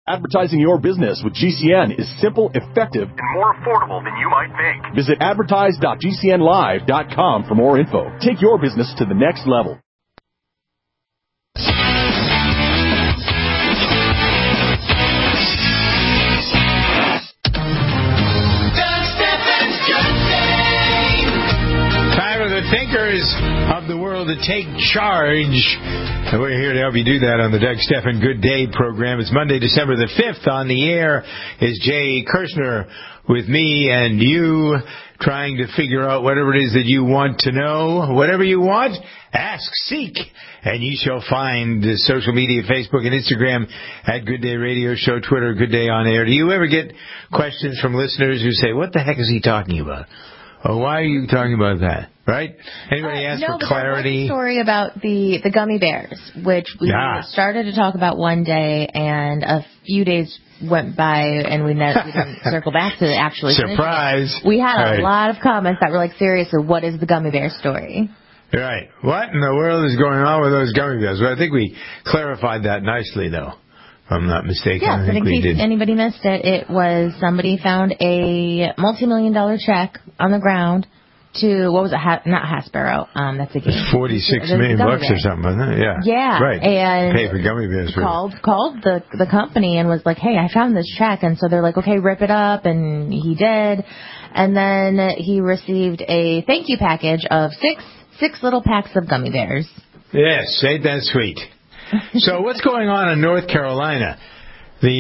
Advertising your business with GCN is simple, effective, and more affordable than you might think. Visit advertise.gcnlive.com for more info. Take your business to the next level. The thinkers of the world to take charge. And we're here to help you do that on the Doug Stephan Good Day program. It's Monday, December the 5th. On the air is Jay Kirshner with me and you, trying to figure out whatever it is that you want to know. Whatever you want, ask, seek, and you shall find. Social media, Facebook and Instagram at Good Day Radio Show, Twitter, Good Day On Air. Do you ever get questions from listeners who say, what the heck is he talking about? Oh, why are you talking about that? Right? Anybody ask for clarity? There was a story about the gummy bears, which we started to talk about one day, and a few days went by, and we didn't circle back to actually surprise. We had a lot of comments that were like, seriously, what is the gummy bear story? Right. What in the world is going on with those gummy bears? Well, I think we clarified that nicely, though. If I'm not mistaken. Yeah, but in case anybody missed it, it was somebody found a multi-million-dollar check on the ground to, what was it, not Hasbro, that's a game. It's $46 million or something, isn't it? Yeah. Yeah. Right. And pay for gummy bears. Called the company and was like, hey, I found this check. And so they're like, okay, rip it up. And he did. And then he received a thank you package of six little packs of gummy bears. Yes, ain't that sweet. So what's going on in North Carolina? The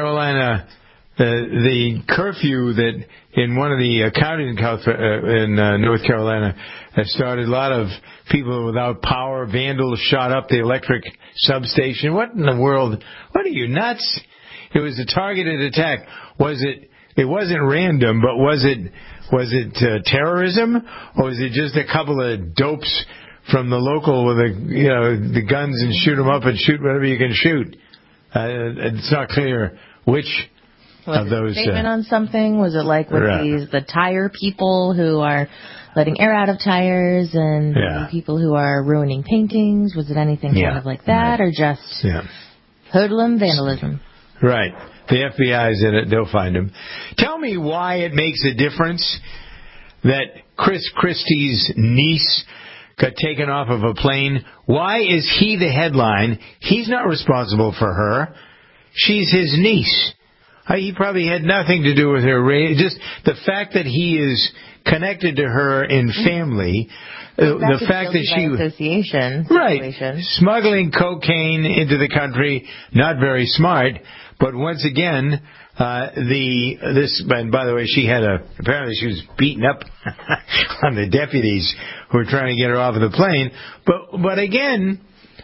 curfew that in one of the counties in North Carolina has started. A lot of people without power. Vandals shot up the electric substation. What in the world? What are you, nuts? It was a targeted attack. It wasn't random, but was it terrorism, or was it just a couple of dopes from the local with the guns and shoot them up and shoot whatever you can shoot? It's not clear which of those. Was it a statement on something? Was it like with the tire people who are letting air out of tires and people who are ruining paintings? Was it anything kind of like that, or just hoodlum vandalism? Right. The FBI's in it. They'll find him. Tell me why it makes a difference that Chris Christie's niece got taken off of a plane. Why is he the headline? He's not responsible for her. She's his niece. He probably had nothing to do with her. Just the fact that he is connected to her in family. The fact that she association situation. Smuggling cocaine into the country, not very smart. But once again, and by the way, apparently she was beaten up on the deputies who were trying to get her off of the plane. But again,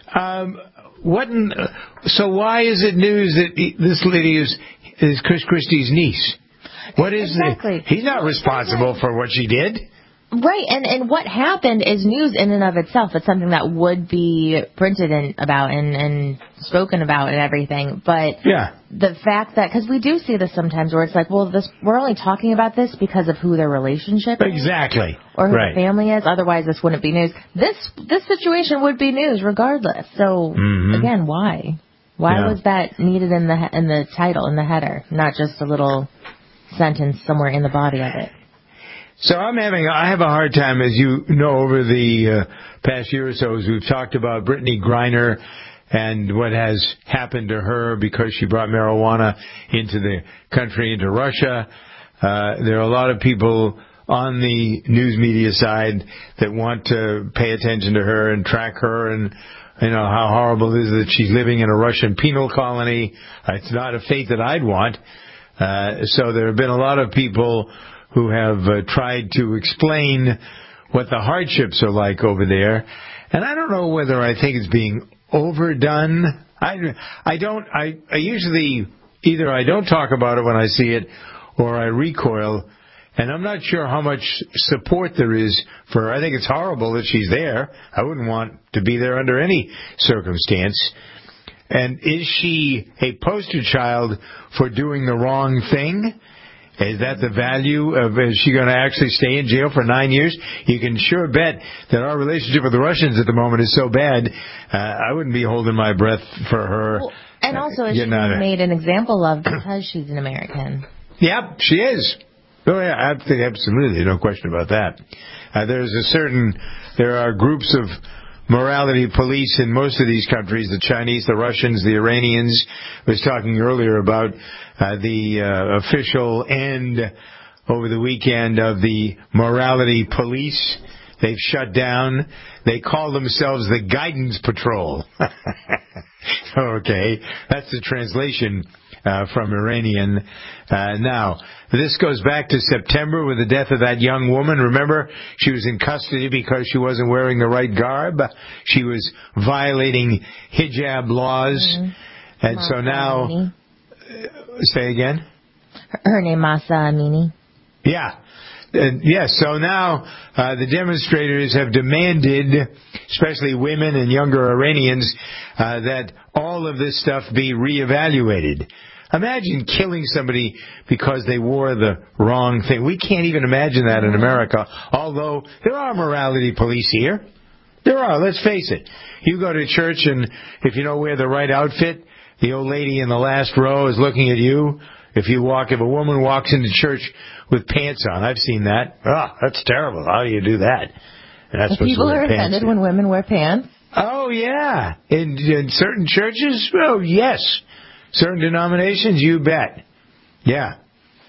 so why is it news that this lady is Chris Christie's niece? What is it? He's not responsible for what she did. Right, and what happened is news in and of itself. It's something that would be printed about and spoken about and everything. But the fact that, because we do see this sometimes where it's like, well, we're only talking about this because of who their relationship is. Exactly. Or who the family is. Otherwise, this wouldn't be news. This situation would be news regardless. So, again, why? Why was that needed in the title, in the header, not just a little sentence somewhere in the body of it? So I have a hard time, as you know, over the past year or so, as we've talked about Brittany Griner and what has happened to her because she brought marijuana into the country, into Russia. There are a lot of people on the news media side that want to pay attention to her and track her and how horrible it is that she's living in a Russian penal colony. It's not a fate that I'd want. So there have been a lot of people who have tried to explain what the hardships are like over there. And I don't know whether I think it's being overdone. I usually either I don't talk about it when I see it or I recoil. And I'm not sure how much support there is for her. I think it's horrible that she's there. I wouldn't want to be there under any circumstance. And is she a poster child for doing the wrong thing? Is that the value of, is she going to actually stay in jail for 9 years? You can sure bet that our relationship with the Russians at the moment is so bad, I wouldn't be holding my breath for her And also, she's made an example of because she's an American. Yep, she is. Oh, yeah, I think absolutely, no question about that. There are groups of morality police in most of these countries, the Chinese, the Russians, the Iranians. I was talking earlier about the official end over the weekend of the morality police. They've shut down. They call themselves the Guidance Patrol. Okay, that's the translation from Iranian. Now, this goes back to September with the death of that young woman. Remember, she was in custody because she wasn't wearing the right garb. She was violating hijab laws. Mm-hmm. And so now, say again? Her name, Mahsa Amini. Yeah. Yes, so now the demonstrators have demanded, especially women and younger Iranians, that all of this stuff be reevaluated. Imagine killing somebody because they wore the wrong thing. We can't even imagine that in America, although there are morality police here. There are, let's face it. You go to church and if you don't wear the right outfit, the old lady in the last row is looking at you. If a woman walks into church with pants on, I've seen that. That's terrible. How do you do that? People are offended when women wear pants? Oh, yeah. In certain churches? Oh, yes. Certain denominations, you bet. Yeah.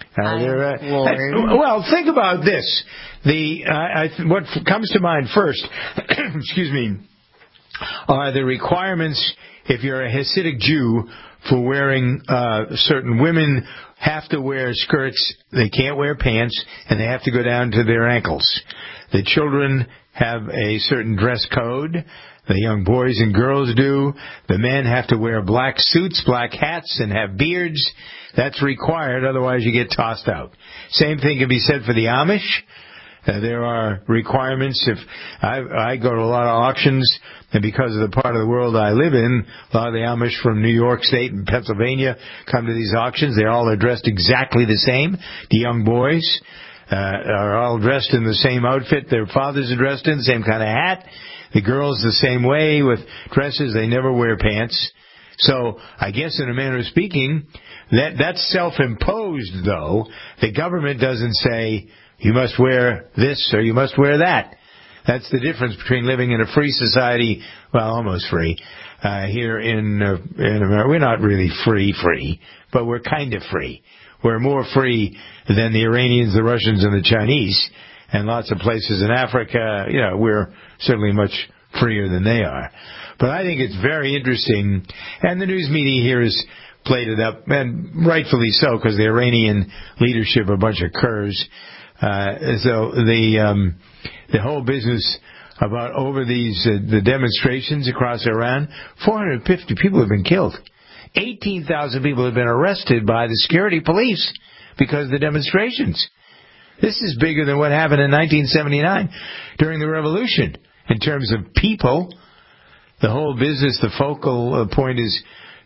Well, think about this. What comes to mind first, excuse me, are the requirements if you're a Hasidic Jew for wearing certain women have to wear skirts, they can't wear pants, and they have to go down to their ankles. The children have a certain dress code. The young boys and girls do. The men have to wear black suits, black hats, and have beards. That's required, otherwise you get tossed out. Same thing can be said for the Amish. There are requirements. If I go to a lot of auctions, and because of the part of the world I live in, a lot of the Amish from New York State and Pennsylvania come to these auctions. They all are dressed exactly the same. The young boys are all dressed in the same outfit their fathers are dressed in, the same kind of hat. The girls the same way with dresses. They never wear pants. So I guess in a manner of speaking, that's self-imposed, though. The government doesn't say, you must wear this or you must wear that. That's the difference between living in a free society, well, almost free, here in America. We're not really free, but we're kind of free. We're more free than the Iranians, the Russians, and the Chinese. And lots of places in Africa, we're certainly much freer than they are. But I think it's very interesting, and the news media here has played it up, and rightfully so, because the Iranian leadership are a bunch of curs. So the whole business about over the demonstrations across Iran, 450 people have been killed. 18,000 people have been arrested by the security police because of the demonstrations. This is bigger than what happened in 1979 during the revolution. In terms of people, the whole business, the focal point is,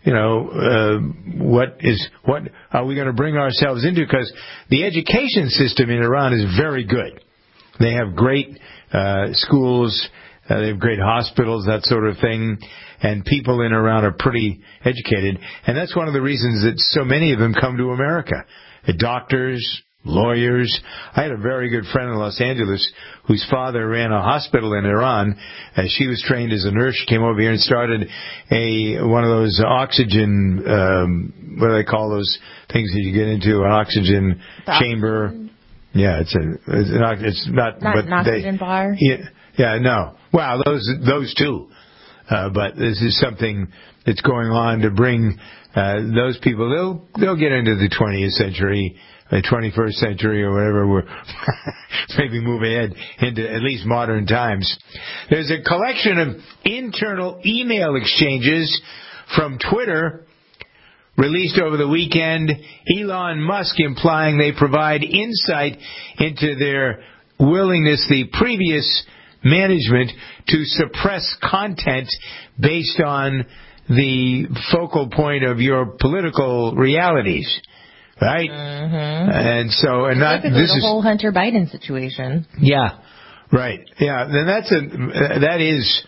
what are we going to bring ourselves into? Because the education system in Iran is very good. They have great schools, they have great hospitals, that sort of thing, and people in Iran are pretty educated. And that's one of the reasons that so many of them come to America. The doctors, lawyers. I had a very good friend in Los Angeles whose father ran a hospital in Iran. She was trained as a nurse. She came over here and started one of those oxygen, what do they call those things that you get into, an oxygen chamber. Yeah, it's not an oxygen bar. Yeah, no. Well, those two. But this is something that's going on to bring those people. They'll get into the 20th century. The 21st century or whatever, we're maybe move ahead into at least modern times. There's a collection of internal email exchanges from Twitter released over the weekend. Elon Musk implying they provide insight into their willingness, the previous management, to suppress content based on the focal point of your political realities. Right? Mm-hmm. And so, and not, this is the whole Hunter Biden situation. Yeah. Right. Yeah. Then that is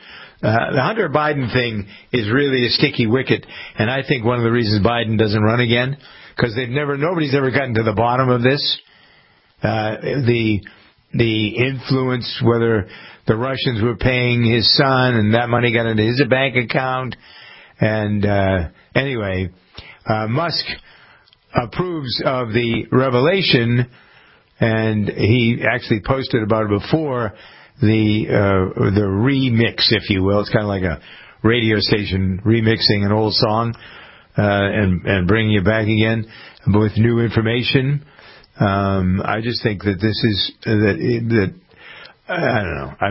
The Hunter Biden thing is really a sticky wicket, and I think one of the reasons Biden doesn't run again, because nobody's ever gotten to the bottom of this. The influence, whether the Russians were paying his son and that money got into his bank account. And anyway, Musk approves of the revelation, and he actually posted about it before, the remix, if you will. It's kind of like a radio station remixing an old song and bringing it back again with new information. I just think that this is I don't know.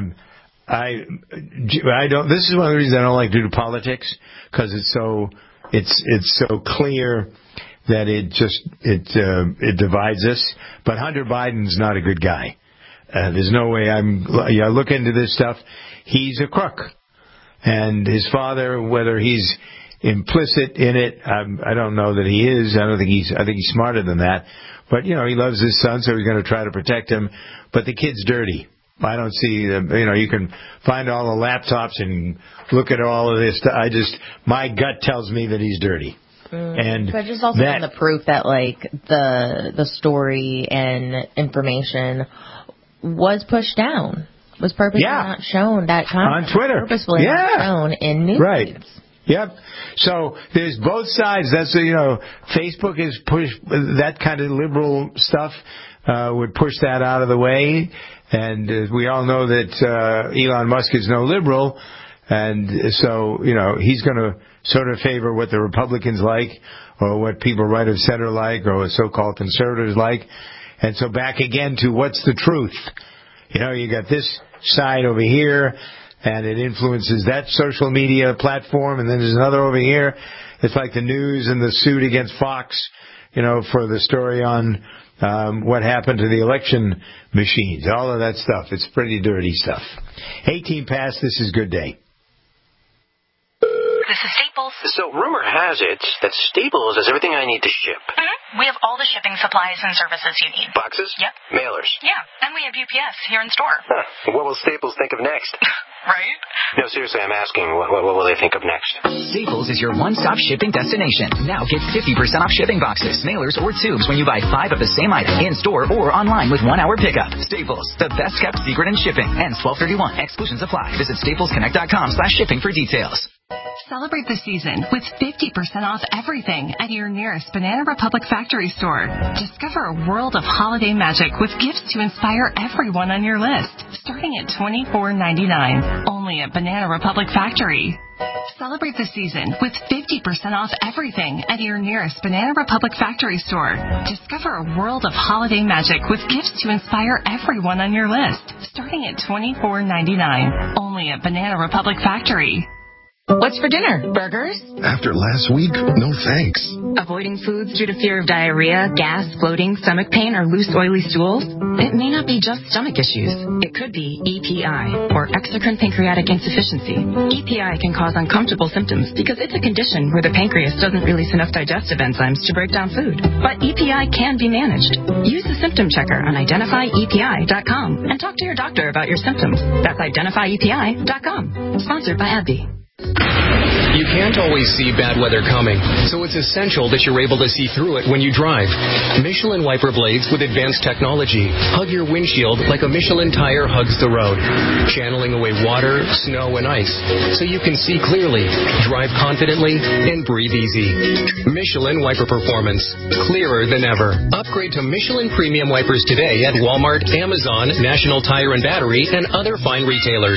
I don't. This is one of the reasons I don't like to do politics, because it's so clear that it divides us. But Hunter Biden's not a good guy. There's no way I look into this stuff. He's a crook, and his father, whether he's implicit in it, I don't know that he is. I think he's smarter than that. But he loves his son, so he's going to try to protect him. But the kid's dirty. I don't see you can find all the laptops and look at all of this. My gut tells me that he's dirty. And but just also the proof that the story and information was pushed down, was purposely not shown. That content on Twitter, purposefully not shown in news feeds. Yep. So there's both sides. That's Facebook is pushed that kind of liberal stuff. Would push that out of the way, and we all know that Elon Musk is no liberal, and so he's going to sort of favor what the Republicans like, or what people right of center like, or what so-called conservatives like. And so back again to what's the truth. You got this side over here, and it influences that social media platform, and then there's another over here. It's like the news and the suit against Fox, for the story on what happened to the election machines. All of that stuff. It's pretty dirty stuff. 18 past, this is Good Day. This is Staples. So rumor has it that Staples has everything I need to ship. Mm-hmm. We have all the shipping supplies and services you need. Boxes? Yep. Mailers? Yeah, and we have UPS here in store. Huh. What will Staples think of next? Right? No, seriously, I'm asking, what will they think of next? Staples is your one-stop shipping destination. Now get 50% off shipping boxes, mailers, or tubes when you buy 5 of the same item in-store or online with 1-hour pickup. Staples, the best-kept secret in shipping. Ends 12/31. Exclusions apply. Visit staplesconnect.com/shipping for details. Celebrate the season with 50% off everything at your nearest Banana Republic factory store. Discover a world of holiday magic with gifts to inspire everyone on your list, starting at $24.99. Only at Banana Republic Factory. Celebrate the season with 50% off everything at your nearest Banana Republic factory store. Discover a world of holiday magic with gifts to inspire everyone on your list, starting at $24.99. Only at Banana Republic Factory. What's for dinner? Burgers? After last week, no thanks. Avoiding foods due to fear of diarrhea, gas, bloating, stomach pain, or loose, oily stools? It may not be just stomach issues. It could be EPI, or exocrine pancreatic insufficiency. EPI can cause uncomfortable symptoms because it's a condition where the pancreas doesn't release enough digestive enzymes to break down food. But EPI can be managed. Use the symptom checker on identifyepi.com and talk to your doctor about your symptoms. That's identifyepi.com. Sponsored by AbbVie. You can't always see bad weather coming, so it's essential that you're able to see through it when you drive. Michelin wiper blades with advanced technology hug your windshield like a Michelin tire hugs the road, channeling away water, snow, and ice so you can see clearly, drive confidently, and breathe easy. Michelin wiper performance, clearer than ever. Upgrade to Michelin premium wipers today at Walmart, Amazon, National Tire and Battery, and other fine retailers.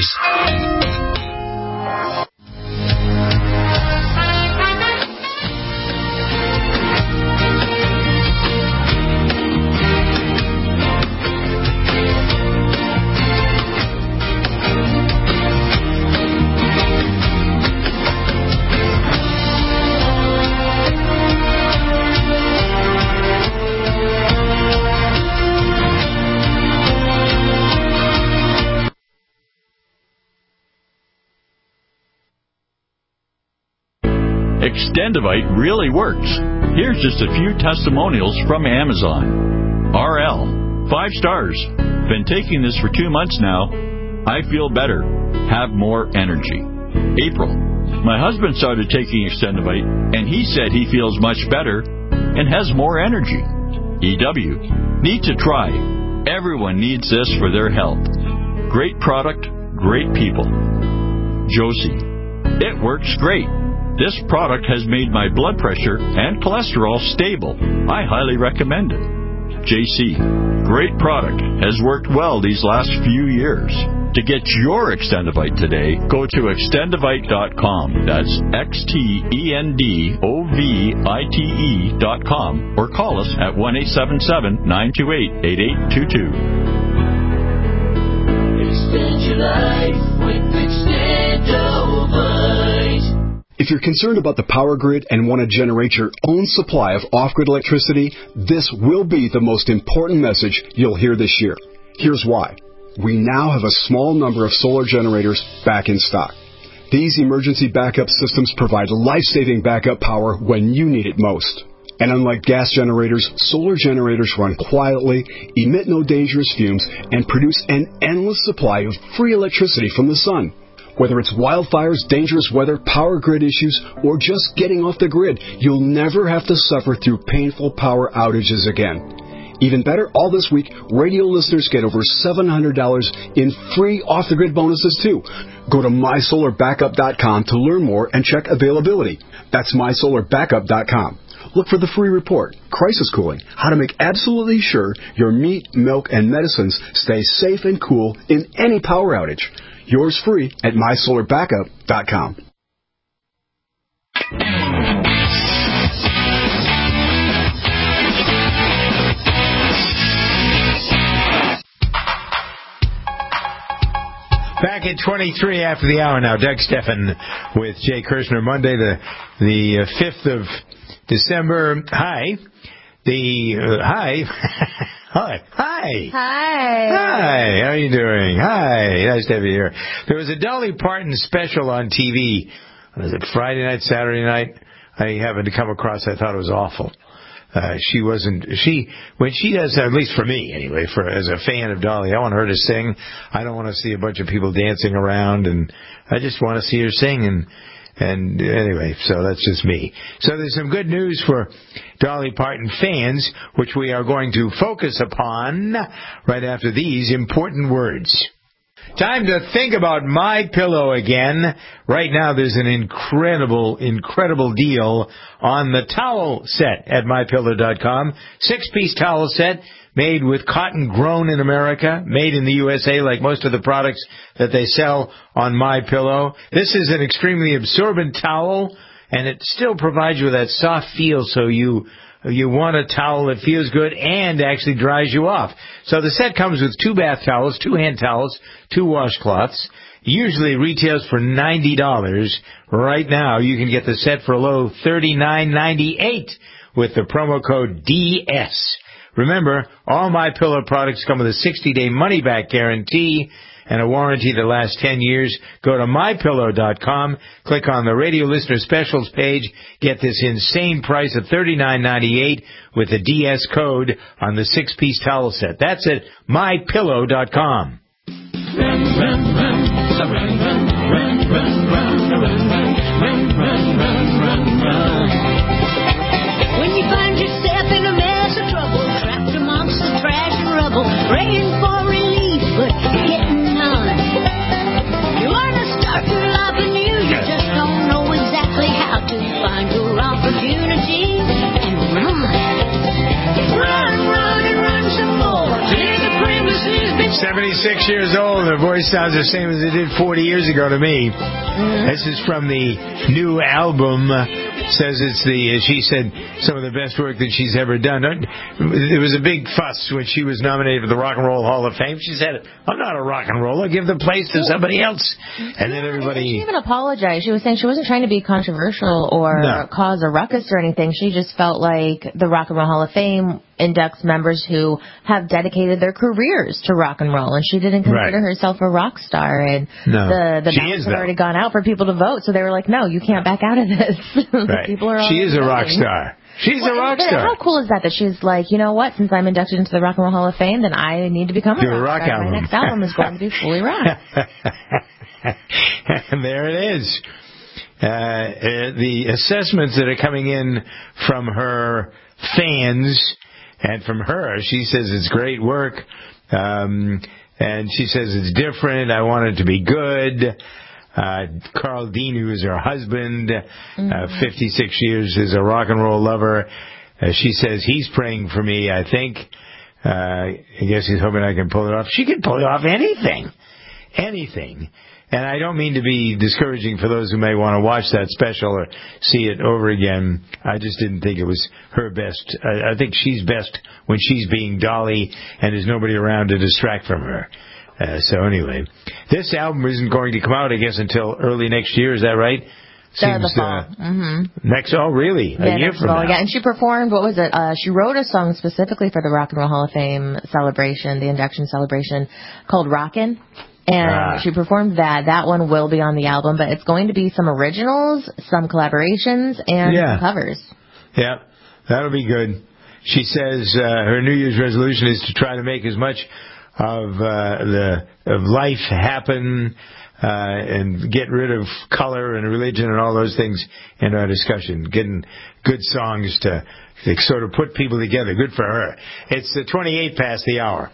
Extendivite really works. Here's just a few testimonials from Amazon. RL, 5 stars. Been taking this for 2 months now. I feel better. Have more energy. April. My husband started taking Extendivite, and he said he feels much better and has more energy. EW. Need to try. Everyone needs this for their health. Great product, great people. Josie. It works great. This product has made my blood pressure and cholesterol stable. I highly recommend it. JC. Great product. Has worked well these last few years. To get your Extendivite today, go to Extendivite.com. That's XTENDOVITE.com or call us at 1-877-928-8822. Extend your life with Extendovite. If you're concerned about the power grid and want to generate your own supply of off-grid electricity, this will be the most important message you'll hear this year. Here's why. We now have a small number of solar generators back in stock. These emergency backup systems provide life-saving backup power when you need it most. And unlike gas generators, solar generators run quietly, emit no dangerous fumes, and produce an endless supply of free electricity from the sun. Whether it's wildfires, dangerous weather, power grid issues, or just getting off the grid, you'll never have to suffer through painful power outages again. Even better, all this week, radio listeners get over $700 in free off-the-grid bonuses, too. Go to MySolarBackup.com to learn more and check availability. That's MySolarBackup.com. Look for the free report, Crisis Cooling, how to make absolutely sure your meat, milk, and medicines stay safe and cool in any power outage. Yours free at MySolarBackup.com. Back at 23 after the hour now. Doug Steffen with Jay Kirshner. Monday, the 5th of December. Hi. Hi. Hi. Hi. Hi. Hi. How are you doing? Hi. Nice to have you here. There was a Dolly Parton special on TV. Was it Friday night, Saturday night? I happened to come across. I thought it was awful. When she does, at least for me anyway, as a fan of Dolly, I want her to sing. I don't want to see a bunch of people dancing around, and I just want to see her sing. And anyway, so that's just me. So there's some good news for Dolly Parton fans, which we are going to focus upon right after these important words. Time to think about MyPillow again. Right now there's an incredible deal on the towel set at MyPillow.com. 6-piece towel set made with cotton grown in America, made in the USA like most of the products that they sell on MyPillow. This is an extremely absorbent towel, and it still provides you with that soft feel, so you want a towel that feels good and actually dries you off. So the set comes with 2 bath towels, 2 hand towels, 2 washcloths. Usually retails for $90. Right now you can get the set for a low $39.98 with the promo code DS. Remember, all MyPillow products come with a 60-day money-back guarantee and a warranty that lasts 10 years. Go to MyPillow.com, click on the radio listener specials page, get this insane price of $39.98 with the DS code on the 6-piece towel set. That's at MyPillow.com. When you find yourself in a mess of trouble, trapped amongst the trash and rubble, praying for relief, but getting none. You want to start your life anew, you just don't know exactly how to find your opportunity and run. Run and run some more. Till the premises been 76 years old. Her voice sounds the same as it did 40 years ago to me. Mm-hmm. This is from the new album. Says she said, some of the best work that she's ever done. There was a big fuss when she was nominated for the Rock and Roll Hall of Fame. She said, I'm not a rock and roller. Give the place to somebody else. And then everybody... She even apologized. She was saying she wasn't trying to be controversial or cause a ruckus or anything. She just felt like the Rock and Roll Hall of Fame inducts members who have dedicated their careers to rock and roll, and she didn't consider herself a rock star. And the ballots had already gone out for people to vote, so they were like, no, you can't back out of this. Right. She is a rock star. She's a rock star. How cool is that she's like, you know what, since I'm inducted into the Rock and Roll Hall of Fame, then I need to become a rock star. My next album is going to be fully rock. And there it is. The assessments that are coming in from her fans and from her, she says it's great work. And she says it's different. I want it to be good. Carl Dean, who is her husband, 56 years, is a rock and roll lover. She says he's praying for me, I think. I guess he's hoping I can pull it off. She can pull off anything. Anything. And I don't mean to be discouraging for those who may want to watch that special or see it over again. I just didn't think it was her best. I think she's best when she's being Dolly and there's nobody around to distract from her. So anyway, this album isn't going to come out, I guess, until early next year. Is that right? The fall. Next, really? A year from now. Yeah, and she performed, what was it? She wrote a song specifically for the Rock and Roll Hall of Fame celebration, the induction celebration, called Rockin'. And she performed that. That one will be on the album, but it's going to be some originals, some collaborations, and some covers. Yeah, that'll be good. She says her New Year's resolution is to try to make as much of life happen and get rid of color and religion and all those things in our discussion. Getting good songs to sort of put people together. Good for her. It's 28 past the hour.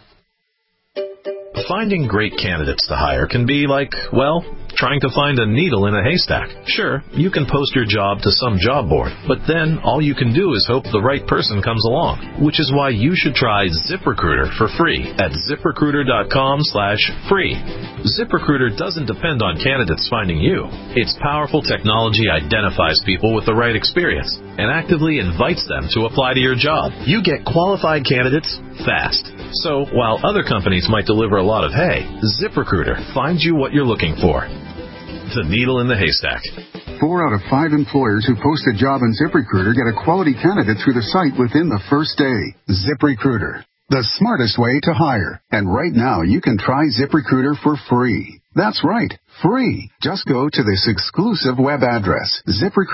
Finding great candidates to hire can be like, well, trying to find a needle in a haystack. Sure, you can post your job to some job board, but then all you can do is hope the right person comes along, which is why you should try ZipRecruiter for free at ZipRecruiter.com/free. ZipRecruiter doesn't depend on candidates finding you. Its powerful technology identifies people with the right experience and actively invites them to apply to your job. You get qualified candidates fast. So, while other companies might deliver a lot of hay, ZipRecruiter finds you what you're looking for. The needle in the haystack. 4 out of 5 employers who post a job in ZipRecruiter get a quality candidate through the site within the first day. ZipRecruiter, the smartest way to hire. And right now, you can try ZipRecruiter for free. That's right, free. Just go to this exclusive web address,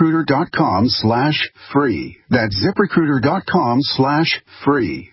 ZipRecruiter.com/free. That's ZipRecruiter.com/free.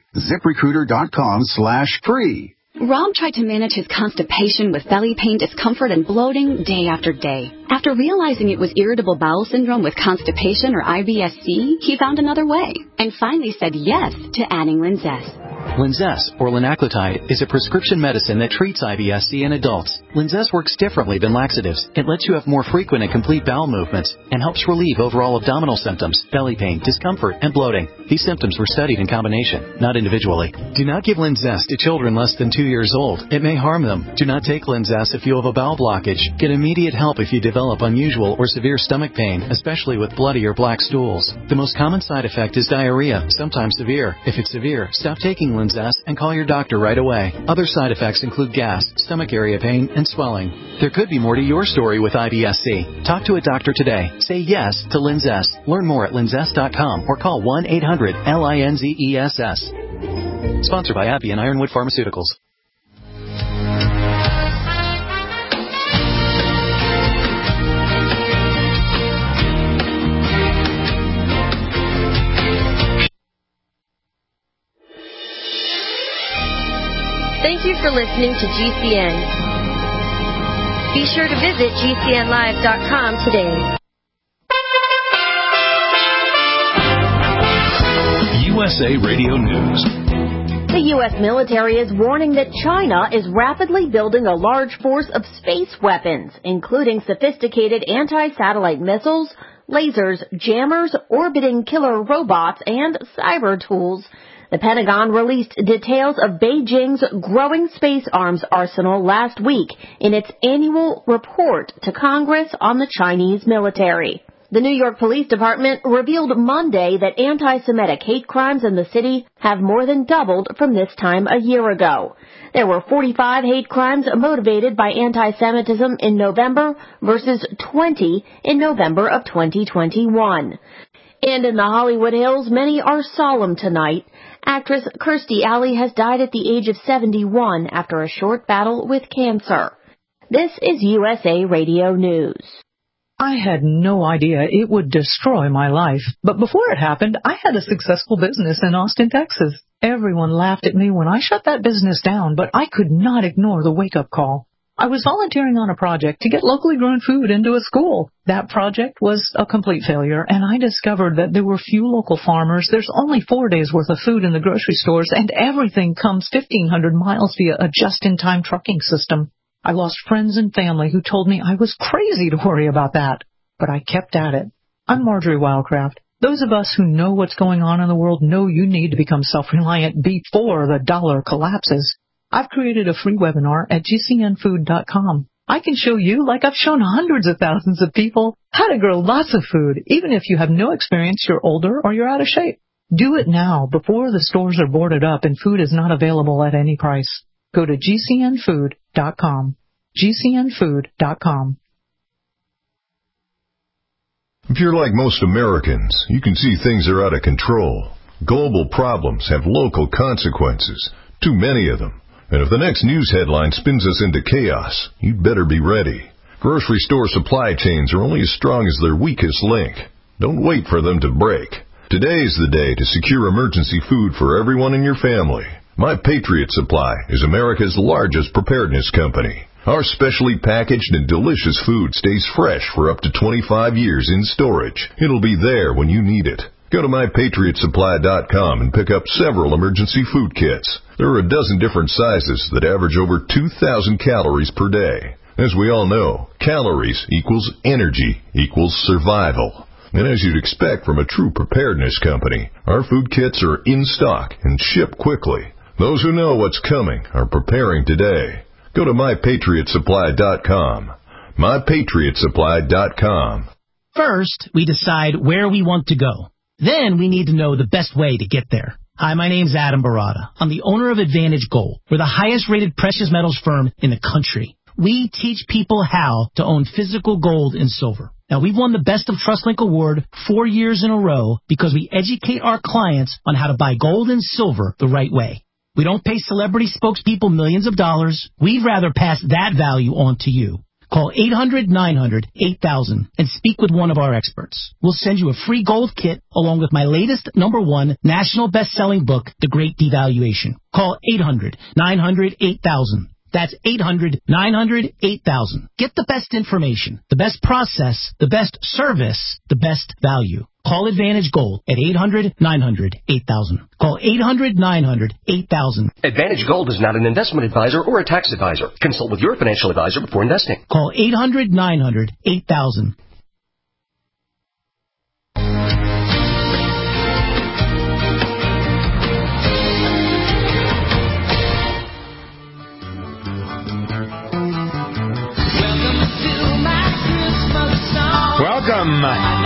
ZipRecruiter.com/free. Rob tried to manage his constipation with belly pain, discomfort, and bloating day after day. After realizing it was irritable bowel syndrome with constipation or IBS-C, he found another way and finally said yes to adding Linzess. Linzess, or linaclotide, is a prescription medicine that treats IBS-C in adults. Linzess works differently than laxatives. It lets you have more frequent and complete bowel movements and helps relieve overall abdominal symptoms, belly pain, discomfort, and bloating. These symptoms were studied in combination, not individually. Do not give Linzess to children less than 2 years old. It may harm them. Do not take Linzess if you have a bowel blockage. Get immediate help if you develop unusual or severe stomach pain, especially with bloody or black stools. The most common side effect is diarrhea, sometimes severe. If it's severe, stop taking Linzess and call your doctor right away. Other side effects include gas, stomach area pain, and swelling. There could be more to your story with IBS-C. Talk to a doctor today. Say yes to Linzess. Learn more at linzess.com or call 1-800-LINZESS. Sponsored by AbbVie and Ironwood Pharmaceuticals. Thank you for listening to GCN. Be sure to visit GCNlive.com today. USA Radio News. The U.S. military is warning that China is rapidly building a large force of space weapons, including sophisticated anti-satellite missiles, lasers, jammers, orbiting killer robots, and cyber tools. The Pentagon released details of Beijing's growing space arms arsenal last week in its annual report to Congress on the Chinese military. The New York Police Department revealed Monday that anti-Semitic hate crimes in the city have more than doubled from this time a year ago. There were 45 hate crimes motivated by anti-Semitism in November versus 20 in November of 2021. And in the Hollywood Hills, many are solemn tonight. Actress Kirstie Alley has died at the age of 71 after a short battle with cancer. This is USA Radio News. I had no idea it would destroy my life. But before it happened, I had a successful business in Austin, Texas. Everyone laughed at me when I shut that business down, but I could not ignore the wake-up call. I was volunteering on a project to get locally grown food into a school. That project was a complete failure, and I discovered that there were few local farmers. There's only 4 days' worth of food in the grocery stores, and everything comes 1,500 miles via a just-in-time trucking system. I lost friends and family who told me I was crazy to worry about that, but I kept at it. I'm Marjorie Wildcraft. Those of us who know what's going on in the world know you need to become self-reliant before the dollar collapses. I've created a free webinar at gcnfood.com. I can show you, like I've shown hundreds of thousands of people, how to grow lots of food, even if you have no experience, you're older, or you're out of shape. Do it now, before the stores are boarded up and food is not available at any price. Go to gcnfood.com. gcnfood.com. If you're like most Americans, you can see things are out of control. Global problems have local consequences, too many of them. And if the next news headline spins us into chaos, you'd better be ready. Grocery store supply chains are only as strong as their weakest link. Don't wait for them to break. Today is the day to secure emergency food for everyone in your family. My Patriot Supply is America's largest preparedness company. Our specially packaged and delicious food stays fresh for up to 25 years in storage. It'll be there when you need it. Go to MyPatriotSupply.com and pick up several emergency food kits. There are a dozen different sizes that average over 2,000 calories per day. As we all know, calories equals energy equals survival. And as you'd expect from a true preparedness company, our food kits are in stock and ship quickly. Those who know what's coming are preparing today. Go to MyPatriotSupply.com. MyPatriotSupply.com. First, we decide where we want to go. Then we need to know the best way to get there. Hi, my name's Adam Barada. I'm the owner of Advantage Gold. We're the highest-rated precious metals firm in the country. We teach people how to own physical gold and silver. Now, we've won the Best of TrustLink Award 4 years in a row because we educate our clients on how to buy gold and silver the right way. We don't pay celebrity spokespeople millions of dollars. We'd rather pass that value on to you. Call 800-900-8000 and speak with one of our experts. We'll send you a free gold kit along with my latest #1 national best-selling book, The Great Devaluation. Call 800-900-8000. That's 800-900-8000. Get the best information, the best process, the best service, the best value. Call Advantage Gold at 800-900-8000. Call 800-900-8000. Advantage Gold is not an investment advisor or a tax advisor. Consult with your financial advisor before investing. Call 800-900-8000. Welcome.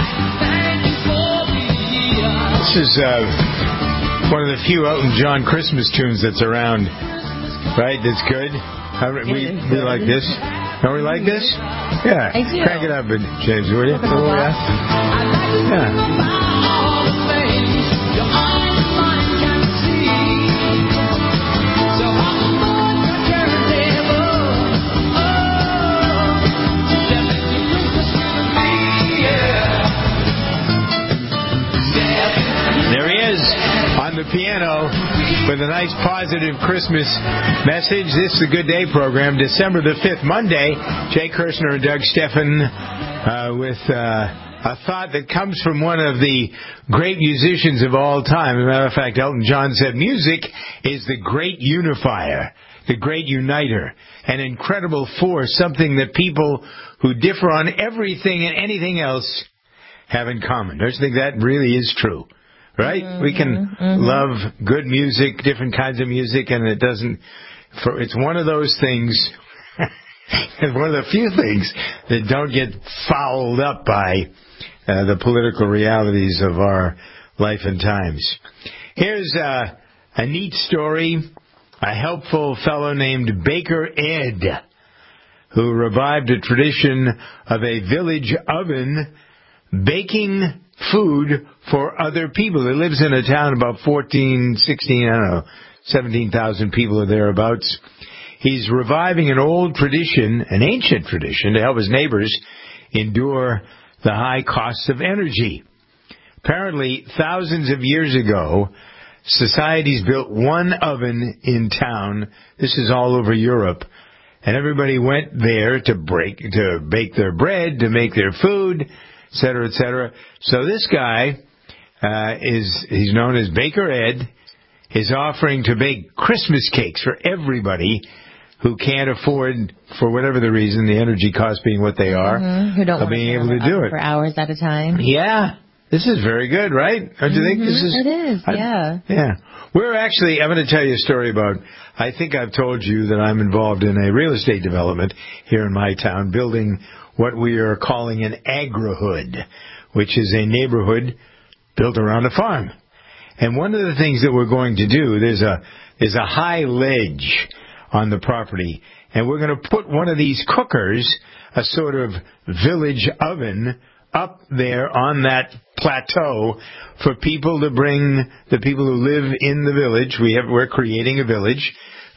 This is one of the few Elton John Christmas tunes that's around, right? That's good. We like this. Don't we like this? Yeah. I do. Crank it up, James, will you? Yeah. The piano with a nice positive Christmas message. This is a Good Day program, December the 5th, Monday. Jay Kirshner and Doug Steffen with a thought that comes from one of the great musicians of all time. As a matter of fact, Elton John said music is the great unifier, the great uniter, an incredible force, something that people who differ on everything and anything else have in common. Don't you think that really is true? Right? Mm-hmm. We can love good music, different kinds of music, and it's one of those things, it's one of the few things that don't get fouled up by the political realities of our life and times. Here's a neat story. A helpful fellow named Baker Ed, who revived a tradition of a village oven baking food for other people. He lives in a town about 17,000 people or thereabouts. He's reviving an old tradition, an ancient tradition, to help his neighbors endure the high costs of energy. Apparently, thousands of years ago, societies built one oven in town. This is all over Europe. And everybody went there to bake their bread, to make their food, et cetera, et cetera. So this guy, he's known as Baker Ed, is offering to bake Christmas cakes for everybody who can't afford, for whatever the reason, the energy costs being what they are, who don't want being able to do it for hours at a time. Yeah. This is very good, right? Don't you think this is? It is, yeah. Yeah. We're actually, I'm going to tell you a story about, I think I've told you that I'm involved in a real estate development here in my town, building what we are calling an agrihood, which is a neighborhood built around a farm. And one of the things that we're going to do, there's a high ledge on the property, and we're going to put one of these cookers, a sort of village oven, up there on that plateau for people to bring the people who live in the village. We're creating a village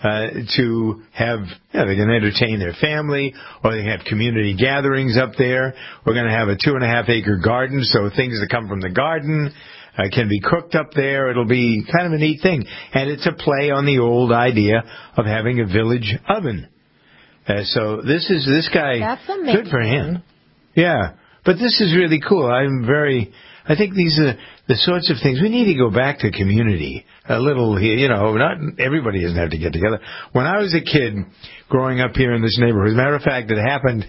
to have, they can entertain their family, or they can have community gatherings up there. We're going to have a 2.5-acre garden, so things that come from the garden can be cooked up there. It'll be kind of a neat thing. And it's a play on the old idea of having a village oven. So this guy, that's amazing. Good for him. Yeah. But this is really cool. I think these are the sorts of things. We need to go back to community a little here. Not everybody doesn't have to get together. When I was a kid growing up here in this neighborhood, as a matter of fact, it happened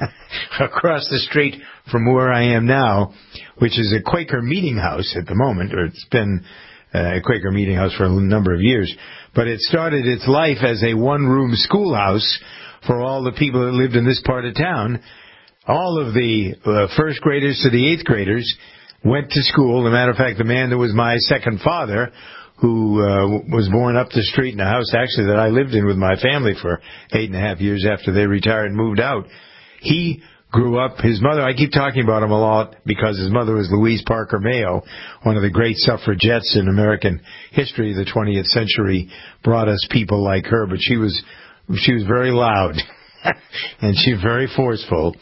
across the street from where I am now, which is a Quaker meeting house at the moment, or it's been a Quaker meeting house for a number of years. But it started its life as a one-room schoolhouse for all the people that lived in this part of town. All of the first graders to the eighth graders went to school. As a matter of fact, the man that was my second father, who was born up the street in a house actually that I lived in with my family for 8.5 years after they retired and moved out, he grew up, his mother, I keep talking about him a lot because his mother was Louise Parker Mayo, one of the great suffragettes in American history. The 20th century brought us people like her, but she was very loud and she was very forceful.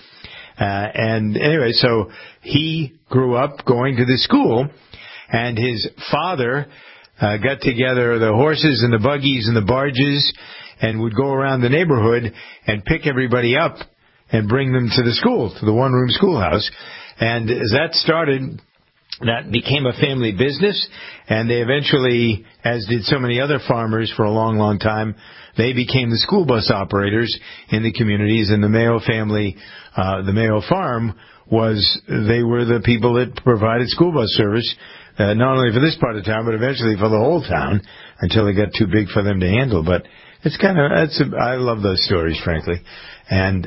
And anyway, so he grew up going to the school, and his father got together the horses and the buggies and the barges and would go around the neighborhood and pick everybody up and bring them to the school, to the one-room schoolhouse. And as that started, that became a family business, and they eventually, as did so many other farmers for a long, long time, they became the school bus operators in the communities. And the Mayo family, the Mayo farm, they were the people that provided school bus service, not only for this part of town, but eventually for the whole town, until it got too big for them to handle. But it's I love those stories, frankly. And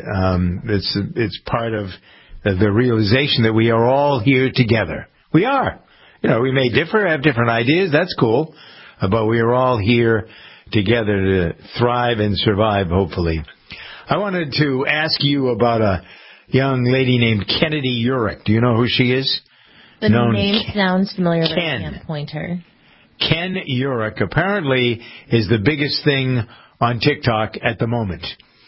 it's part of the realization that we are all here together. We are. We may differ, have different ideas. That's cool. But we are all here together to thrive and survive, hopefully. I wanted to ask you about a young lady named Kennedy Urick. Do you know who she is? The name sounds familiar, but I can't point her. Ken Urick apparently is the biggest thing on TikTok at the moment.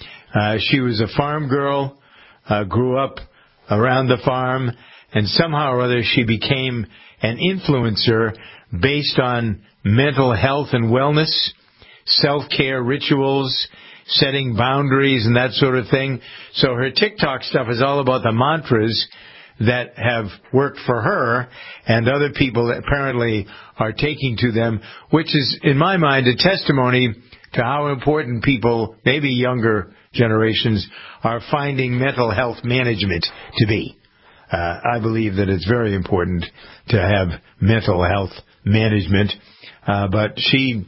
She was a farm girl, grew up around the farm, and somehow or other she became an influencer based on mental health and wellness, self-care rituals, setting boundaries and that sort of thing. So her TikTok stuff is all about the mantras that have worked for her and other people that apparently are taking to them, which is, in my mind, a testimony to how important people, maybe younger generations, are finding mental health management to be. I believe that it's very important to have mental health management. But she's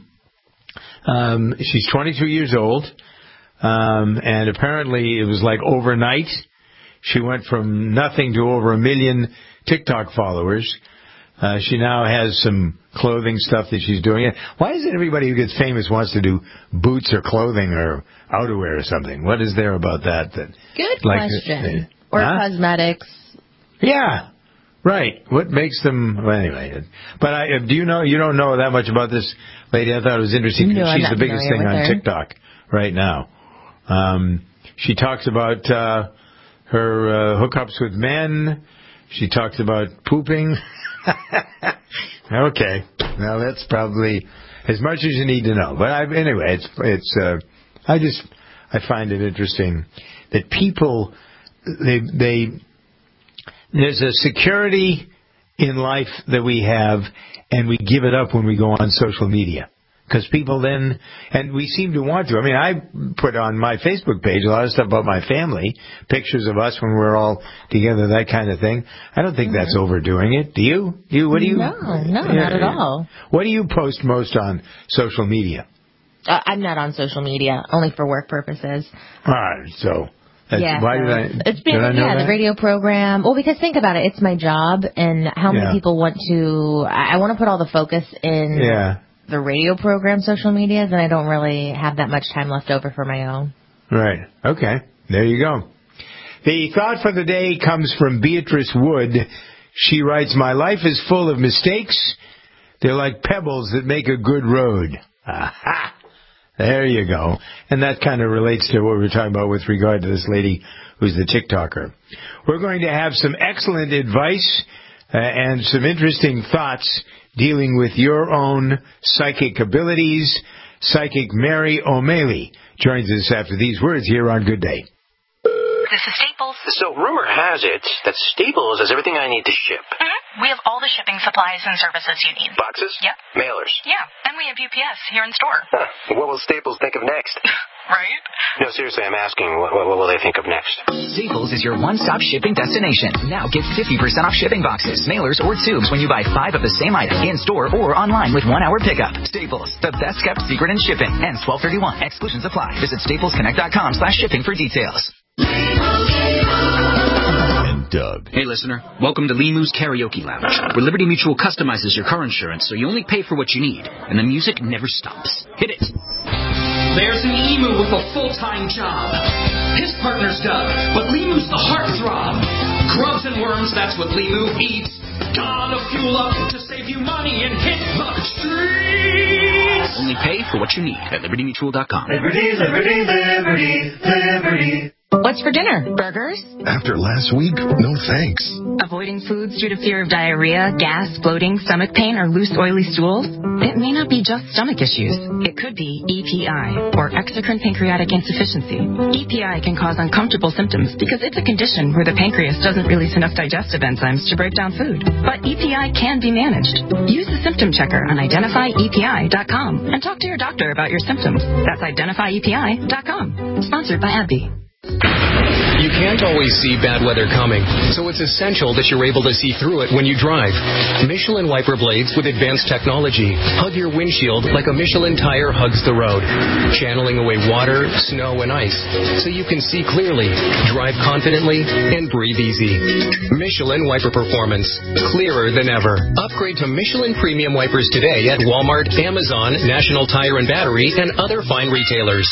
22 years old, and apparently it was like overnight. She went from nothing to over 1 million TikTok followers. She now has some clothing stuff that she's doing. Why is it everybody who gets famous wants to do boots or clothing or outerwear or something? What is there about that? Good question. Or cosmetics. Yeah, right. What makes them? Well, anyway, but you don't know that much about this lady. I thought it was interesting. No, she's the biggest thing on TikTok right now. She talks about her hookups with men. She talks about pooping. Okay, now that's probably as much as you need to know. But anyway, I find it interesting that people, there's a security in life that we have, and we give it up when we go on social media. Because people then, and we seem to want to. I mean, I put on my Facebook page a lot of stuff about my family, pictures of us when we're all together, that kind of thing. I don't think that's overdoing it. Do you? What do you? No, not at all. What do you post most on social media? I'm not on social media, only for work purposes. All right, so. Why did I? It's been, the radio program. Well, because think about it, it's my job, and how many people want to? I want to put all the focus in the radio program social medias, and I don't really have that much time left over for my own. Right. Okay. There you go. The thought for the day comes from Beatrice Wood. She writes, "My life is full of mistakes. They're like pebbles that make a good road." Aha! There you go. And that kind of relates to what we were talking about with regard to this lady who's the TikToker. We're going to have some excellent advice and some interesting thoughts dealing with your own psychic abilities. Psychic Mary O'Malley joins us after these words here on Good Day. This is Staples. So rumor has it that Staples has everything I need to ship. Mm-hmm. We have all the shipping supplies and services you need. Boxes? Yep. Mailers? Yeah, and we have UPS here in store. Huh. What will Staples think of next? Right? No, seriously, I'm asking, what will they think of next? Staples is your one-stop shipping destination. Now get 50% off shipping boxes, mailers, or tubes when you buy 5 of the same item in-store or online with 1-hour pickup. Staples, the best-kept secret in shipping. Ends 12/31. Exclusions apply. Visit staplesconnect.com/shipping for details. And Doug. Hey, listener. Welcome to Limu's Karaoke Lounge, where Liberty Mutual customizes your car insurance so you only pay for what you need, and the music never stops. Hit it. There's an emu with a full-time job. His partner's Doug, but Limu's the heartthrob. Grubs and worms, that's what Limu eats. Gotta fuel up to save you money and hit the streets. Only pay for what you need at LibertyMutual.com. Liberty, liberty, liberty, liberty. What's for dinner? Burgers? After last week, no thanks. Avoiding foods due to fear of diarrhea, gas, bloating, stomach pain, or loose, oily stools? It may not be just stomach issues. It could be EPI, or exocrine pancreatic insufficiency. EPI can cause uncomfortable symptoms because it's a condition where the pancreas doesn't release enough digestive enzymes to break down food. But EPI can be managed. Use the symptom checker on identifyepi.com and talk to your doctor about your symptoms. That's identifyepi.com. Sponsored by AbbVie. You can't always see bad weather coming, so it's essential that you're able to see through it when you drive. Michelin wiper blades with advanced technology hug your windshield like a Michelin tire hugs the road, channeling away water, snow, and ice so you can see clearly, drive confidently, and breathe easy. Michelin wiper performance, clearer than ever. Upgrade to Michelin premium wipers today at Walmart, Amazon, National Tire and Battery, and other fine retailers.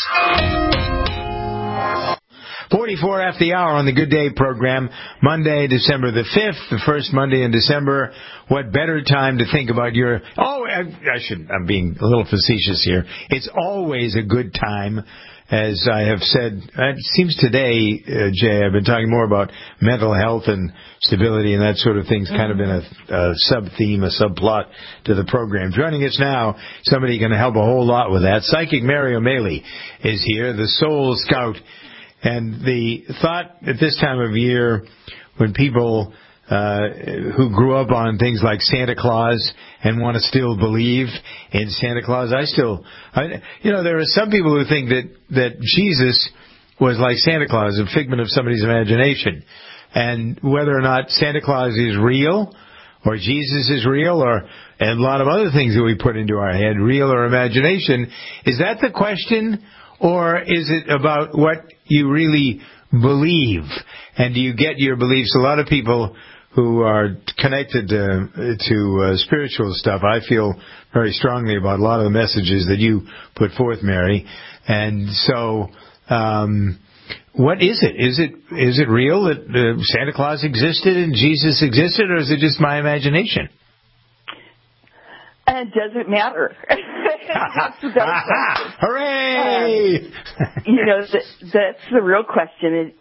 44 after the hour on the Good Day program, Monday, December the 5th, the first Monday in December. What better time to think about your... I'm being a little facetious here. It's always a good time, as I have said. It seems today, Jay, I've been talking more about mental health and stability and that sort of thing's kind of been a sub-theme, a subplot to the program. Joining us now, somebody going to help a whole lot with that. Psychic Mary O'Malley is here, the Soul Scout. And the thought at this time of year, when people who grew up on things like Santa Claus and want to still believe in Santa Claus, there are some people who think that Jesus was like Santa Claus, a figment of somebody's imagination. And whether or not Santa Claus is real, or Jesus is real, and a lot of other things that we put into our head, real or imagination, is that the question? Or is it about what you really believe? And do you get your beliefs? A lot of people who are connected to spiritual stuff, I feel very strongly about a lot of the messages that you put forth, Mary. And so, what is it? Is it real that Santa Claus existed and Jesus existed, or is it just my imagination? It doesn't matter. Hooray! That's the real question.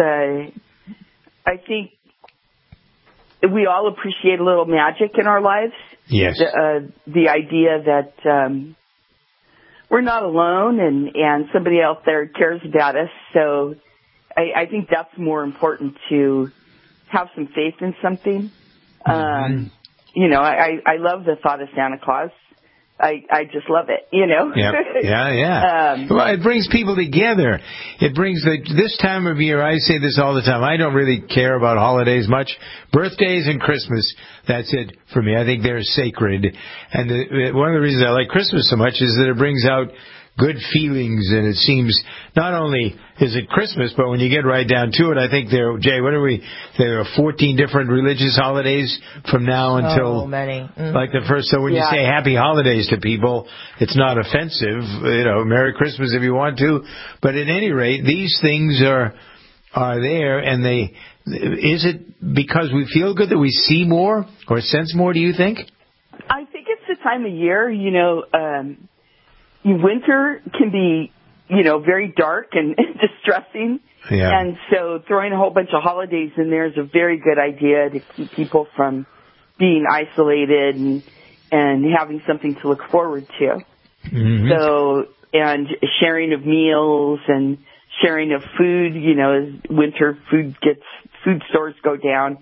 I think we all appreciate a little magic in our lives. Yes. The idea that we're not alone, and somebody out there cares about us. So I think that's more important, to have some faith in something. You know, I love the thought of Santa Claus. I just love it, you know. Yeah. Well, it brings people together. It brings this time of year. I say this all the time. I don't really care about holidays much. Birthdays and Christmas, that's it for me. I think they're sacred. And one of the reasons I like Christmas so much is that it brings out good feelings, and it seems not only is it Christmas, but when you get right down to it, I think there are 14 different religious holidays from now until like the first. So when you say happy holidays to people, it's not offensive. You know, Merry Christmas if you want to. But at any rate, these things are there, and is it because we feel good that we see more or sense more, do you think? I think it's the time of year, you know. Winter can be, you know, very dark and distressing. Yeah. And so throwing a whole bunch of holidays in there is a very good idea to keep people from being isolated and having something to look forward to. Mm-hmm. So, and sharing of meals and sharing of food, you know, as winter food stores go down.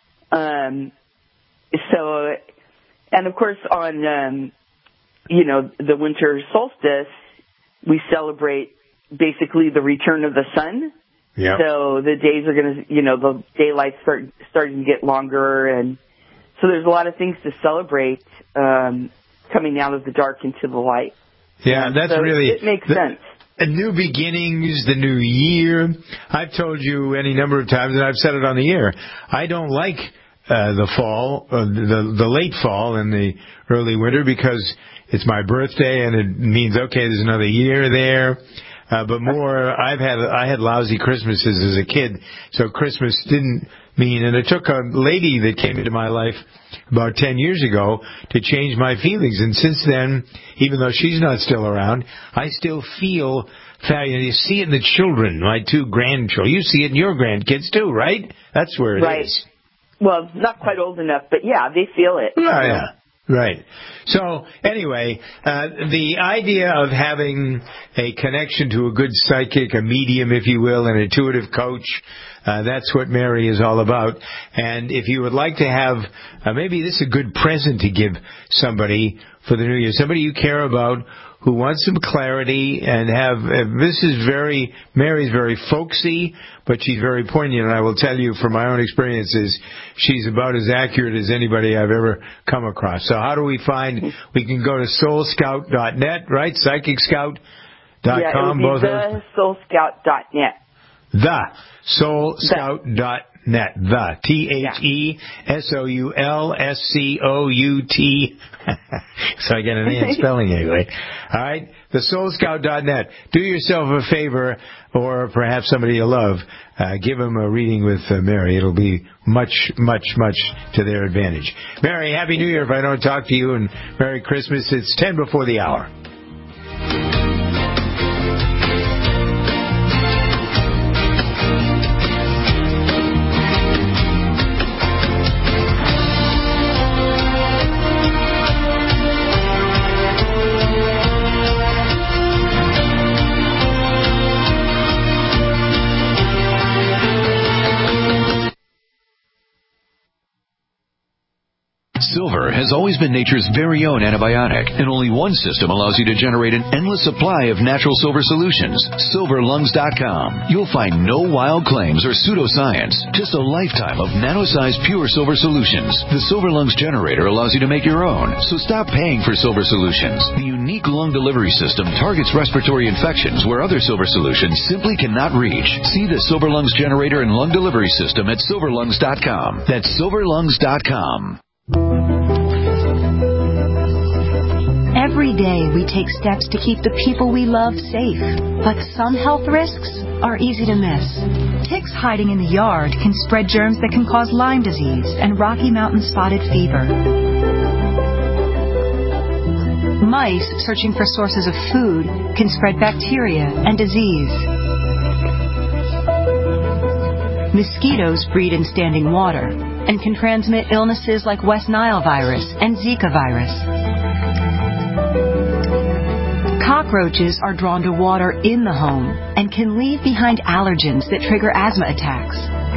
So, and of course on, you know, the winter solstice, we celebrate basically the return of the sun. Yeah. So the days are going to, you know, the daylight's starting to get longer, and so there's a lot of things to celebrate coming out of the dark into the light. Yeah, that's so really it makes sense. The new beginnings, the new year. I've told you any number of times, and I've said it on the air. I don't like the fall, the late fall and the early winter, because it's my birthday, and it means, okay, there's another year there. But more, I had lousy Christmases as a kid, so Christmas didn't mean, and it took a lady that came into my life about 10 years ago to change my feelings. And since then, even though she's not still around, I still feel, you see it in the children, my 2 grandchildren. You see it in your grandkids too, right? That's where it is. Well, not quite old enough, but yeah, they feel it. Yeah. Right. So, anyway, the idea of having a connection to a good psychic, a medium, if you will, an intuitive coach, that's what Mary is all about. And if you would like to have, maybe this is a good present to give somebody for the new year, somebody you care about who wants some clarity and Mary's very folksy, but she's very poignant. And I will tell you from my own experiences, she's about as accurate as anybody I've ever come across. So how do we can go to soulscout.net, right? PsychicScout.com. Yeah, it would be the soulscout.net. The soulscout.net. The TheSoulscout. So I get an A in spelling anyway. All right, the soulscout.net. Do yourself a favor, or perhaps somebody you love, give them a reading with Mary. It'll be much, much, much to their advantage. Mary, Happy New Year if I don't talk to you, and Merry Christmas. It's 10 before the hour. Silver has always been nature's very own antibiotic, and only one system allows you to generate an endless supply of natural silver solutions. SilverLungs.com. You'll find no wild claims or pseudoscience, just a lifetime of nano-sized pure silver solutions. The Silver Lungs generator allows you to make your own, so stop paying for silver solutions. The unique lung delivery system targets respiratory infections where other silver solutions simply cannot reach. See the Silver Lungs generator and lung delivery system at SilverLungs.com. That's SilverLungs.com. Every day we take steps to keep the people we love safe, but some health risks are easy to miss. Ticks hiding in the yard can spread germs that can cause Lyme disease and Rocky Mountain spotted fever. Mice searching for sources of food can spread bacteria and disease. Mosquitoes breed in standing water and can transmit illnesses like West Nile virus and Zika virus. cockroaches are drawn to water in the home and can leave behind allergens that trigger asthma attacks.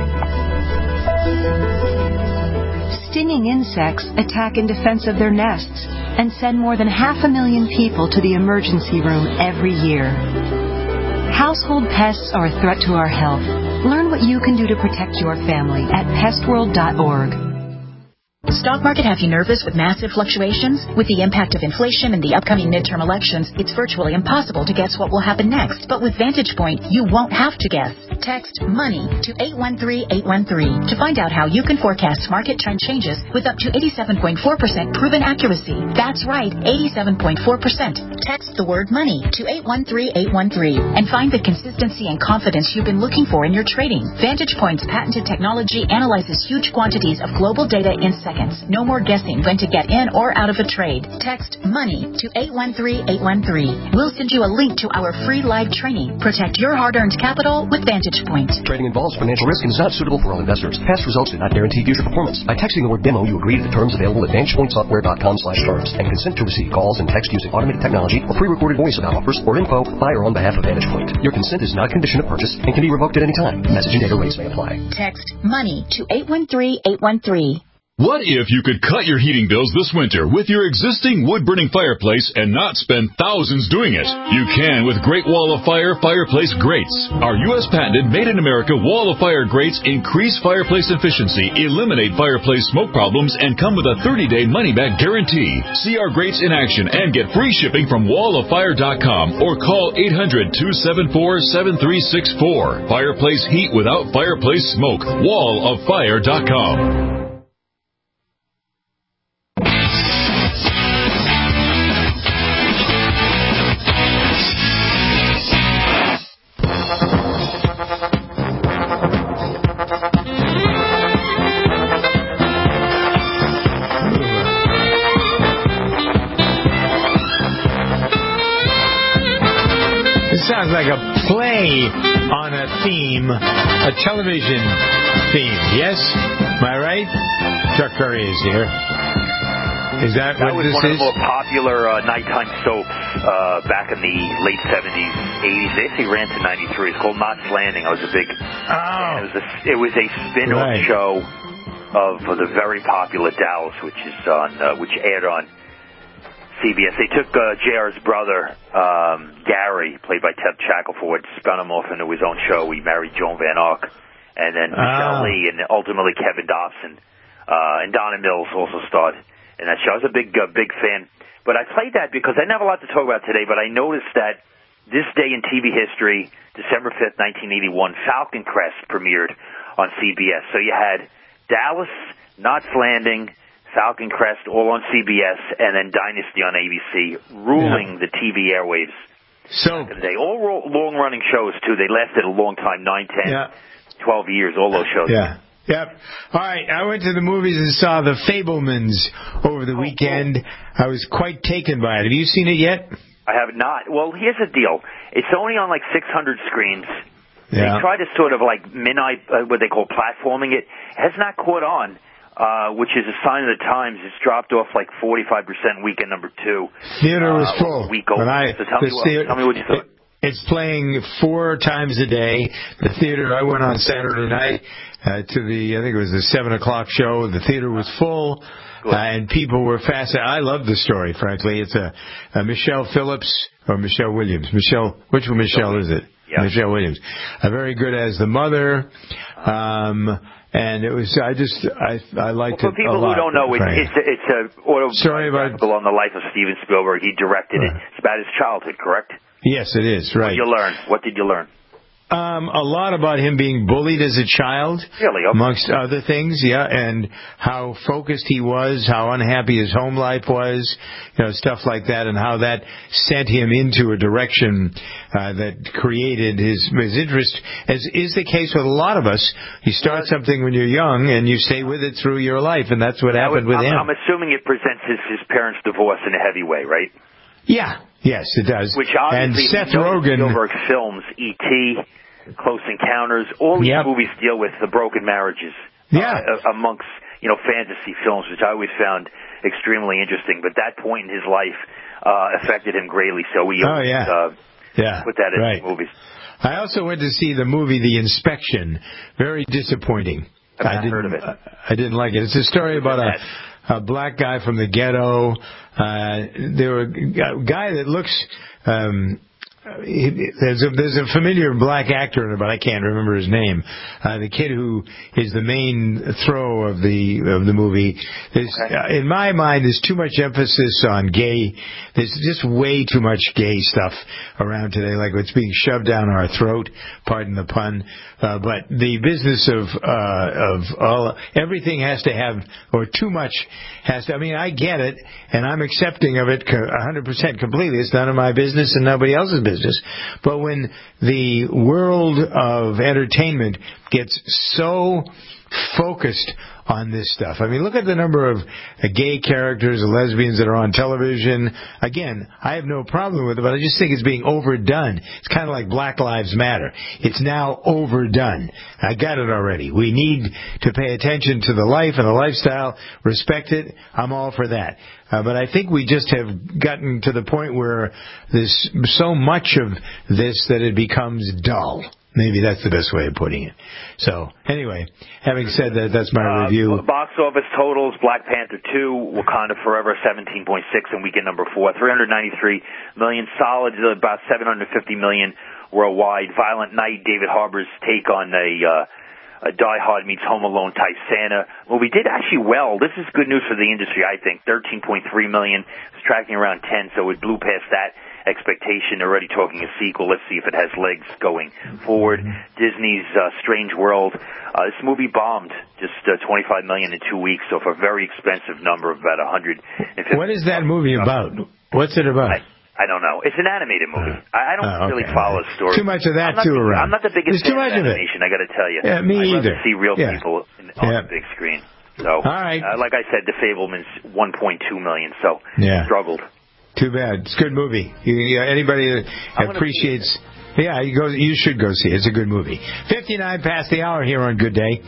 Stinging insects attack in defense of their nests and send more than 500,000 people to the emergency room every year. Household pests are a threat to our health. Learn what you can do to protect your family at pestworld.org. Stock market have you nervous with massive fluctuations? With the impact of inflation and the upcoming midterm elections, it's virtually impossible to guess what will happen next. But with Vantage Point, you won't have to guess. Text MONEY to 813-813 to find out how you can forecast market trend changes with up to 87.4% proven accuracy. That's right, 87.4%. Text the word MONEY to 813-813 and find the consistency and confidence you've been looking for in your trading. Vantage Point's patented technology analyzes huge quantities of global data in seconds. No more guessing when to get in or out of a trade. Text MONEY to 813-813. We'll send you a link to our free live training. Protect your hard-earned capital with Vantage Point. Trading involves financial risk and is not suitable for all investors. Past results do not guarantee future performance. By texting the word demo, you agree to the terms available at VantagePointSoftware.com/terms and consent to receive calls and text using automated technology or pre-recorded voice about offers or info by or on behalf of Vantage Point. Your consent is not a condition of purchase and can be revoked at any time. Message and data rates may apply. Text MONEY to 813-813. What if you could cut your heating bills this winter with your existing wood-burning fireplace and not spend thousands doing it? You can with Great Wall of Fire fireplace grates. Our U.S. patented made-in-America Wall of Fire grates increase fireplace efficiency, eliminate fireplace smoke problems, and come with a 30-day money-back guarantee. See our grates in action and get free shipping from walloffire.com or call 800-274-7364. Fireplace heat without fireplace smoke. walloffire.com. Sounds like a play on a theme, a television theme. Yes? Am I right? Chuck Curry is here. Is that what this is? That was one of the more popular nighttime soaps back in the late 70s, 80s. They actually ran to 93. It's called Knots Landing. I was a big fan. It was a spin-off show of the very popular Dallas, which aired on CBS. They took JR's brother, Gary, played by Ted Shackelford, spun him off into his own show. He married Joan Van Ark, and then Michelle Lee, and ultimately Kevin Dobson. And Donna Mills also starred in that show. I was a big fan. But I played that because I didn't have a lot to talk about today, but I noticed that this day in TV history, December 5th, 1981, Falcon Crest premiered on CBS. So you had Dallas, Knots Landing, Falcon Crest, all on CBS, and then Dynasty on ABC, ruling the TV airwaves. So they all long-running shows, too. They lasted a long time, 9, 10, 12 years, all those shows. Yeah. Yep. All right, I went to the movies and saw The Fabelmans over the weekend. I was quite taken by it. Have you seen it yet? I have not. Well, here's the deal. It's only on like 600 screens. Yeah. They try to sort of like what they call platforming it. It has not caught on. Which is a sign of the times. It's dropped off like 45% weekend number 2. Theater was full. Week old. So tell me what you thought. It's playing 4 times a day. The theater, I went on Saturday night to I think it was the 7 o'clock show. The theater was full, and people were fascinated. I love the story, frankly. It's a Michelle Phillips or Michelle Williams. Which one Michelle is it? Yeah. Michelle Williams. Very good as the mother. And it was, I liked it a lot. For people who don't know, it's a autobiographical on the life of Steven Spielberg. He directed it. It's about his childhood, correct? Yes, it is, right. What did you learn? A lot about him being bullied as a child, amongst other things, and how focused he was, how unhappy his home life was, stuff like that, and how that sent him into a direction that created his interest, as is the case with a lot of us. You start something when you're young, and you stay with it through your life, and that's what happened with him. I'm assuming it presents his parents' divorce in a heavy way, right? Yeah. Yes, it does. Which obviously, and Seth Rogen, Spielberg films, E.T., Close Encounters, all these movies deal with the broken marriages amongst, fantasy films, which I always found extremely interesting. But that point in his life, affected him greatly. So we put that in the movies. I also went to see the movie The Inspection. Very disappointing. I didn't heard of it. I didn't like it. It's a story about a black guy from the ghetto. There were a guy that looks. There's a familiar black actor in it, but I can't remember his name. The kid who is the main throw of the movie. In my mind, there's too much emphasis on gay. There's just way too much gay stuff around today, like what's being shoved down our throat. Pardon the pun. But the business of all everything has to have, or too much has to. I mean, I get it, and I'm accepting of it 100% completely. It's none of my business and nobody else's business. But when the world of entertainment gets so focused on this stuff. I mean, look at the number of gay characters and lesbians that are on television. Again, I have no problem with it, but I just think it's being overdone. It's kind of like Black Lives Matter. It's now overdone. I got it already. We need to pay attention to the life and the lifestyle, respect it. I'm all for that. But I think we just have gotten to the point where there's so much of this that it becomes dull. Maybe that's the best way of putting it. So, anyway, having said that, that's my review. Box office totals, Black Panther 2, Wakanda Forever, 17.6 in weekend number 4, 393 million, solid, about 750 million worldwide. Violent Night, David Harbour's take on a Die Hard meets Home Alone type Santa movie did actually well. This is good news for the industry, I think. 13.3 million. It's tracking around 10, so it blew past that expectation. They're already talking a sequel. Let's see if it has legs going forward. Disney's Strange World. This movie bombed just 25 million in 2 weeks, so for a very expensive number of about 150. What is that movie about? What's it about? I don't know. It's an animated movie. I don't really follow the story. Too much of that around. I'm not the biggest fan of animation, I got to tell you. Yeah, me I'd either. rather see real people on the big screen. So, all right. Like I said, The Fabelmans 1.2 million. So struggled. Too bad. It's a good movie. Anybody that appreciates, you should go see it. It's a good movie. 59 past the hour here on Good Day.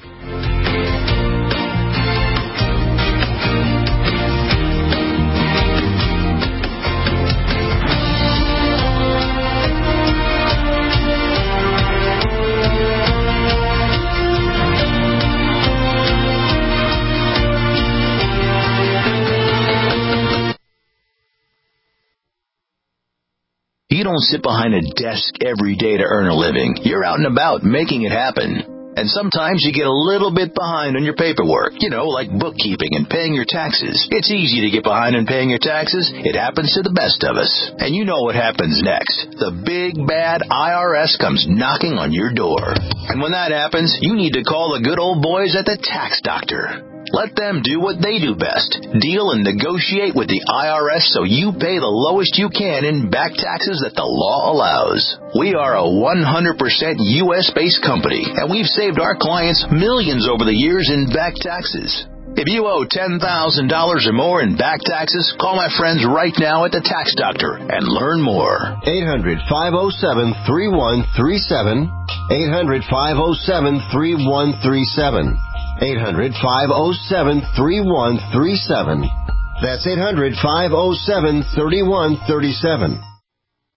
You don't sit behind a desk every day to earn a living. You're out and about making it happen. And sometimes you get a little bit behind on your paperwork, like bookkeeping and paying your taxes. It's easy to get behind on paying your taxes. It happens to the best of us. And you know what happens next. The big, bad IRS comes knocking on your door. And when that happens, you need to call the good old boys at the Tax Doctor. Let them do what they do best. Deal and negotiate with the IRS so you pay the lowest you can in back taxes that the law allows. We are a 100% U.S.-based company, and we've saved our clients millions over the years in back taxes. If you owe $10,000 or more in back taxes, call my friends right now at the Tax Doctor and learn more. 800-507-3137. 800-507-3137. 800-507-3137. That's 800-507-3137.